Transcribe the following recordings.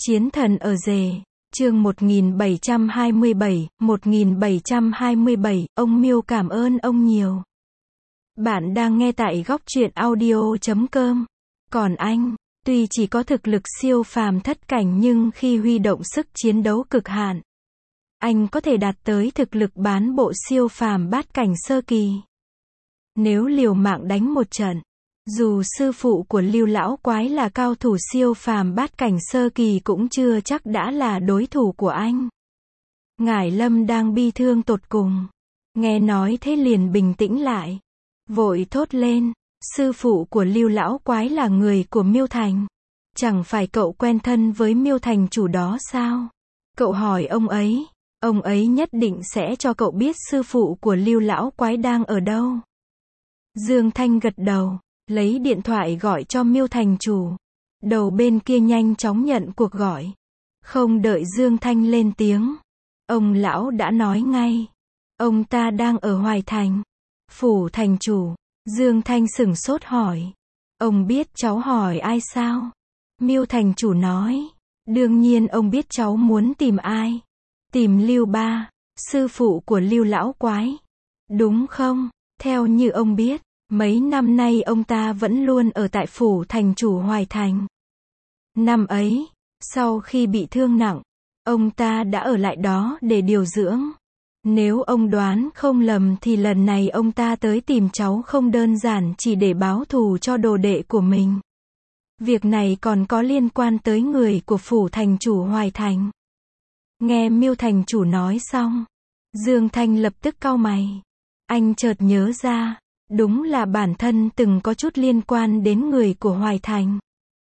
Chiến thần ở rể, chương 1727, ông Miêu cảm ơn ông nhiều. Bạn đang nghe tại góc truyện audio.com. Còn anh, tuy chỉ có thực lực siêu phàm thất cảnh nhưng khi huy động sức chiến đấu cực hạn, anh có thể đạt tới thực lực bán bộ siêu phàm bát cảnh sơ kỳ. Nếu liều mạng đánh một trận, dù sư phụ của Lưu lão quái là cao thủ siêu phàm bát cảnh sơ kỳ cũng chưa chắc đã là đối thủ của anh. Ngải Lâm đang bi thương tột cùng, nghe nói thế liền bình tĩnh lại, vội thốt lên, sư phụ của Lưu lão quái là người của Miêu Thành. Chẳng phải cậu quen thân với Miêu Thành chủ đó sao? Cậu hỏi ông ấy nhất định sẽ cho cậu biết sư phụ của Lưu lão quái đang ở đâu. Dương Thanh gật đầu, lấy điện thoại gọi cho Miêu Thành chủ. Đầu bên kia nhanh chóng nhận cuộc gọi. Không đợi Dương Thanh lên tiếng, ông lão đã nói ngay. Ông ta đang ở Hoài Thành. Phủ thành chủ. Dương Thanh sửng sốt hỏi. Ông biết cháu hỏi ai sao? Miêu Thành chủ nói. Đương nhiên ông biết cháu muốn tìm ai. Tìm Lưu Ba, sư phụ của Lưu lão quái. Đúng không? Theo như ông biết, mấy năm nay ông ta vẫn luôn ở tại phủ thành chủ Hoài Thành. Năm ấy, sau khi bị thương nặng, ông ta đã ở lại đó để điều dưỡng. Nếu ông đoán không lầm thì lần này ông ta tới tìm cháu không đơn giản chỉ để báo thù cho đồ đệ của mình. Việc này còn có liên quan tới người của phủ thành chủ Hoài Thành. Nghe Miêu Thành chủ nói xong, Dương Thanh lập tức cau mày. Anh chợt nhớ ra, đúng là bản thân từng có chút liên quan đến người của Hoài Thành.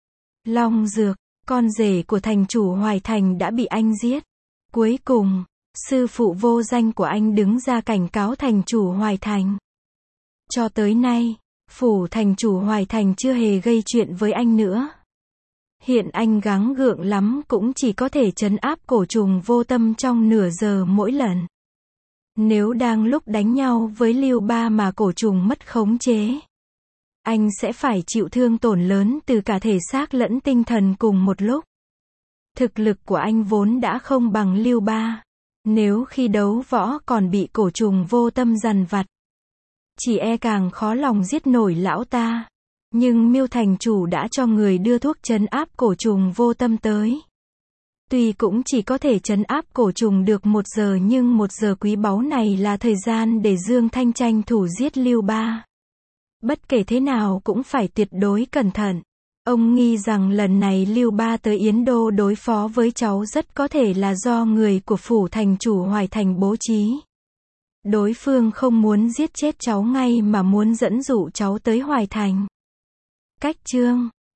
Long Dược, con rể của thành chủ Hoài Thành đã bị anh giết. Cuối cùng, sư phụ vô danh của anh đứng ra cảnh cáo thành chủ Hoài Thành. Cho tới nay, phủ thành chủ Hoài Thành chưa hề gây chuyện với anh nữa. Hiện anh gắng gượng lắm cũng chỉ có thể trấn áp cổ trùng vô tâm trong nửa giờ mỗi lần. Nếu đang lúc đánh nhau với Lưu Ba mà cổ trùng mất khống chế, anh sẽ phải chịu thương tổn lớn từ cả thể xác lẫn tinh thần cùng một lúc. Thực lực của anh vốn đã không bằng Lưu Ba. Nếu khi đấu võ còn bị cổ trùng vô tâm dằn vặt, chỉ e càng khó lòng giết nổi lão ta. Nhưng Miêu Thành chủ đã cho người đưa thuốc trấn áp cổ trùng vô tâm tới. Tuy cũng chỉ có thể trấn áp cổ trùng được 1 giờ nhưng 1 giờ quý báu này là thời gian để Dương Thanh tranh thủ giết Lưu Ba. Bất kể thế nào cũng phải tuyệt đối cẩn thận. Ông nghi rằng lần này Lưu Ba tới Yến Đô đối phó với cháu rất có thể là do người của phủ thành chủ Hoài Thành bố trí. Đối phương không muốn giết chết cháu ngay mà muốn dẫn dụ cháu tới Hoài Thành. Cách chương